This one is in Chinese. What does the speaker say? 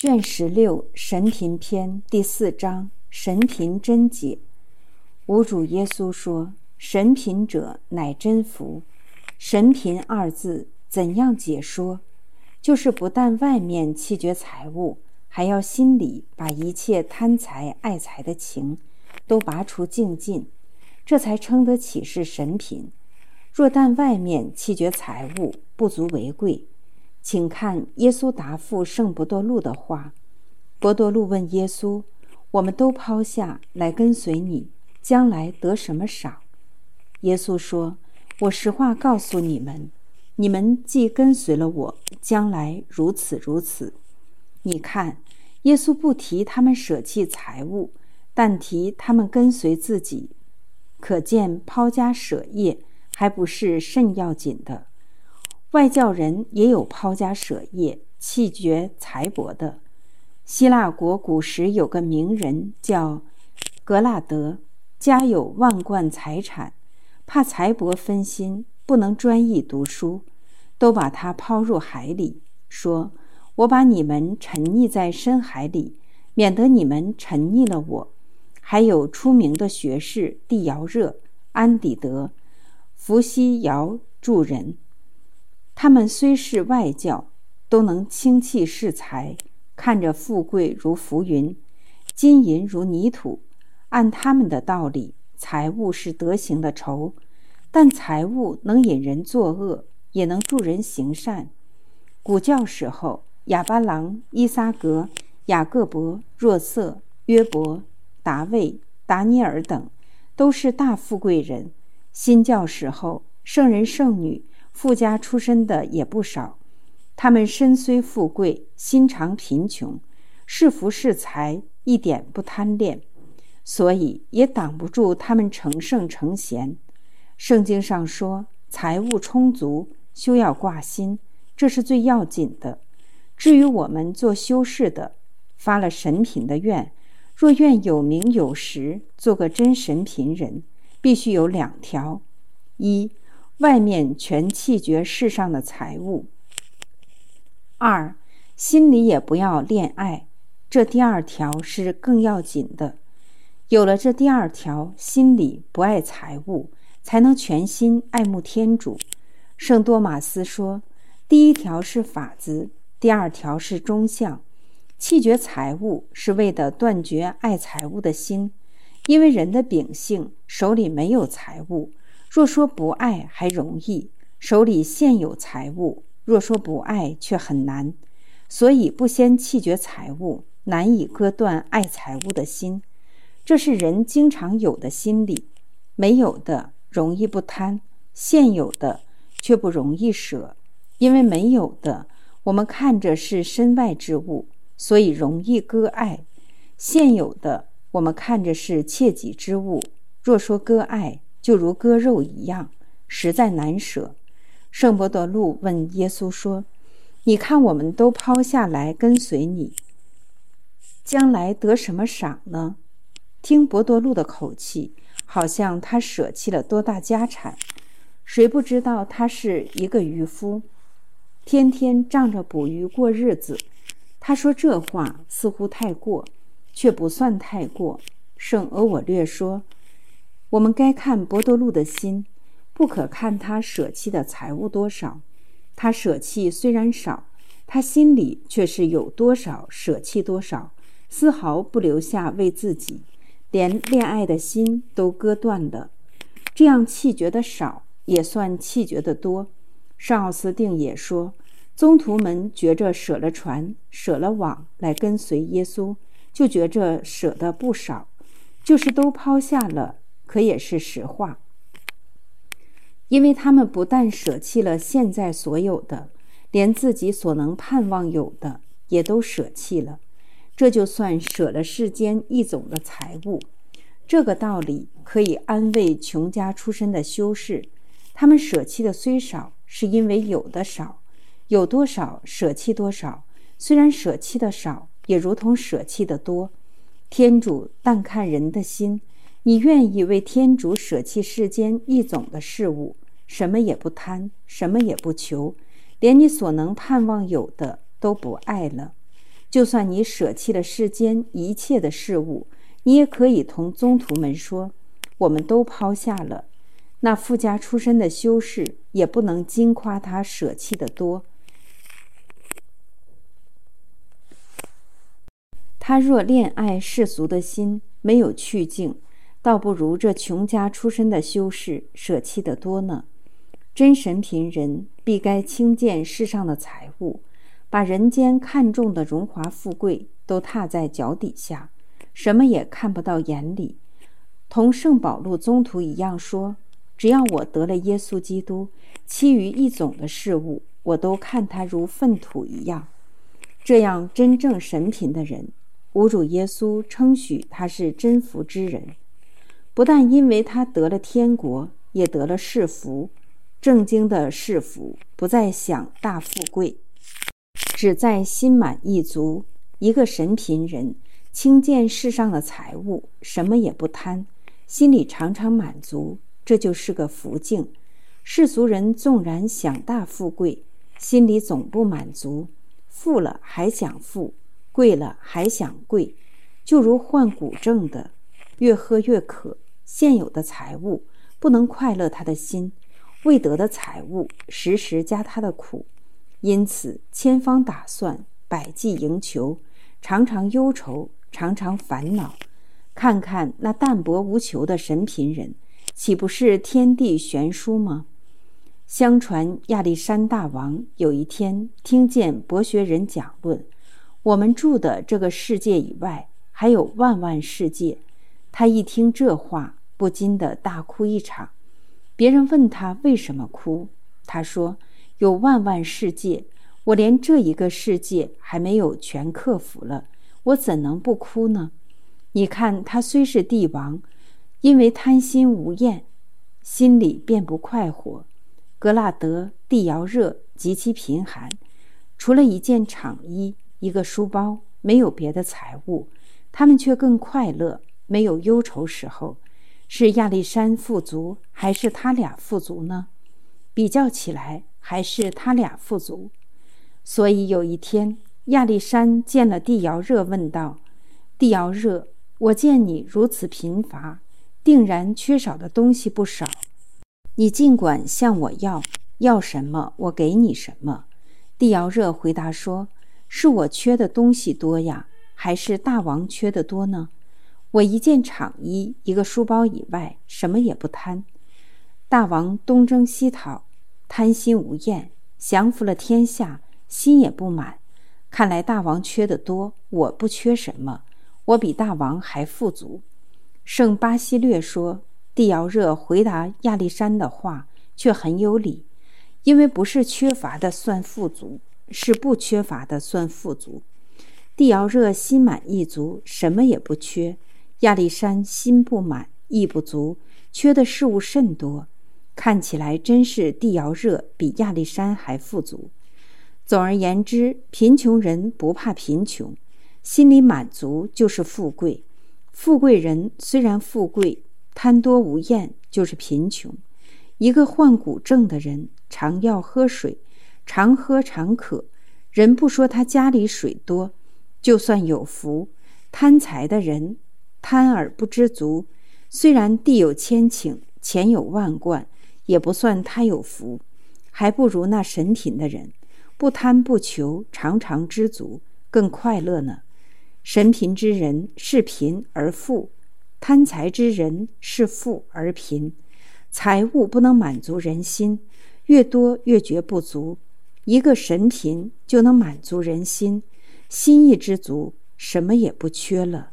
卷16神贫篇第4章神贫真解。吾主耶稣说：神贫者乃真福。神贫二字怎样解说？就是不但外面弃绝财物，还要心里把一切贪财爱财的情都拔除净尽，这才称得起是神贫。若但外面弃绝财物，不足为贵。请看耶稣答复圣伯多禄的话。伯多禄问耶稣：我们都抛下来跟随你，将来得什么赏？耶稣说：我实话告诉你们，你们既跟随了我，将来如此如此。你看，耶稣不提他们舍弃财物，但提他们跟随自己，可见抛家舍业还不是甚要紧的。外教人也有抛家舍业弃绝财帛的。希腊国古时有个名人叫格拉德，家有万贯财产，怕财帛分心，不能专一读书，都把他抛入海里，说：我把你们沉溺在深海里，免得你们沉溺了我。还有出名的学士蒂尧热、安底德、伏羲尧诸人，他们虽是外教，都能轻弃世财，看着富贵如浮云，金银如泥土。按他们的道理，财物是德行的仇，但财物能引人作恶，也能助人行善。古教时候，亚巴郎、伊撒格、雅各伯、若瑟、约伯、达味、达尼尔等都是大富贵人。新教时候，圣人圣女富家出身的也不少，他们身虽富贵，心常贫穷，是福是财一点不贪恋，所以也挡不住他们成圣成贤。圣经上说，财物充足，休要挂心，这是最要紧的。至于我们做修士的，发了神贫的愿，若愿有名有实，做个真神贫人，必须有2条：一，外面全弃绝世上的财物；二，心里也不要恋爱。这第2条是更要紧的。有了这第2条，心里不爱财物，才能全心爱慕天主。圣多马斯说，第1条是法子，第2条是中相。弃绝财物是为了断绝爱财物的心，因为人的秉性，手里没有财物，若说不爱还容易，手里现有财物，若说不爱却很难。所以不先弃绝财物，难以割断爱财物的心。这是人经常有的心理，没有的容易不贪，现有的却不容易舍。因为没有的我们看着是身外之物，所以容易割爱；现有的我们看着是切己之物，若说割爱，就如割肉一样，实在难舍。圣伯多禄问耶稣说：你看我们都抛下来跟随你，将来得什么赏呢？听伯多禄的口气，好像他舍弃了多大家产。谁不知道他是一个渔夫，天天仗着捕鱼过日子。他说这话似乎太过，却不算太过。圣俄我略说，我们该看伯多禄的心，不可看他舍弃的财物多少。他舍弃虽然少，他心里却是有多少舍弃多少，丝毫不留下为自己，连恋爱的心都割断了。这样弃绝的少，也算弃绝的多。圣奥斯定也说，宗徒们觉着舍了船，舍了网来跟随耶稣，就觉着舍得不少，就是都抛下了，可也是实话。因为他们不但舍弃了现在所有的，连自己所能盼望有的也都舍弃了，这就算舍了世间一种的财物。这个道理可以安慰穷家出身的修士，他们舍弃的虽少，是因为有的少，有多少舍弃多少，虽然舍弃的少，也如同舍弃的多。天主但看人的心，你愿意为天主舍弃世间一种的事物，什么也不贪，什么也不求，连你所能盼望有的都不爱了， 就算你舍弃了世间一切的事物，你也可以同宗徒们说，我们都抛下了。那富家出身的修士也不能惊夸他舍弃的多。他若恋爱世俗的心没有去境，倒不如这穷家出身的修士舍弃的多呢。真神贫人必该轻贱世上的财物，把人间看重的荣华富贵都踏在脚底下，什么也看不到眼里。同圣保禄宗徒一样说，只要我得了耶稣基督，其余一种的事物我都看他如粪土一样。这样真正神贫的人，吾主耶稣称许他是真福之人，不但因为他得了天国，也得了世福。正经的世福不再享大富贵，只在心满意足。一个神贫人轻贱世上的财物，什么也不贪，心里常常满足，这就是个福境。世俗人纵然享大富贵，心里总不满足，富了还想富，贵了还想贵，就如患骨症的，越喝越渴，现有的财物不能快乐他的心，未得的财物时时加他的苦，因此千方打算，百计营求，常常忧愁，常常烦恼。看看那淡泊无求的神贫人，岂不是天地悬殊吗？相传亚历山大王有一天听见博学人讲论，我们住的这个世界以外还有万万世界。他一听这话，不禁的大哭一场。别人问他为什么哭，他说，有万万世界，我连这一个世界还没有全克服了，我怎能不哭呢？你看他虽是帝王，因为贪心无厌，心里便不快活。格拉德、地摇热极其贫寒，除了一件长衣，一个书包，没有别的财物，他们却更快乐，没有忧愁时候。是亚历山富足，还是他俩富足呢？比较起来，还是他俩富足。所以有一天，亚历山见了地摇热，问道：地摇热，我见你如此贫乏，定然缺少的东西不少，你尽管向我要什么我给你什么。地摇热回答说，是我缺的东西多呀，还是大王缺的多呢？我一件长衣，一个书包以外，什么也不贪。大王东征西讨，贪心无厌，降服了天下，心也不满。看来大王缺得多，我不缺什么，我比大王还富足。圣巴西略说，地摇热回答亚历山的话却很有理，因为不是缺乏的算富足，是不缺乏的算富足。地摇热心满意足，什么也不缺。亚历山心不满意不足，缺的事物甚多，看起来真是地摇热比亚历山还富足。总而言之，贫穷人不怕贫穷，心里满足就是富贵。富贵人虽然富贵，贪多无厌就是贫穷。一个患骨症的人，常要喝水，常喝常渴，人不说他家里水多，就算有福。贪财的人贪而不知足，虽然地有千顷，钱有万贯，也不算他有福，还不如那神贫的人，不贪不求，常常知足，更快乐呢。神贫之人是贫而富，贪财之人是富而贫。财物不能满足人心，越多越觉不足。一个神贫就能满足人心，心一知足，什么也不缺了。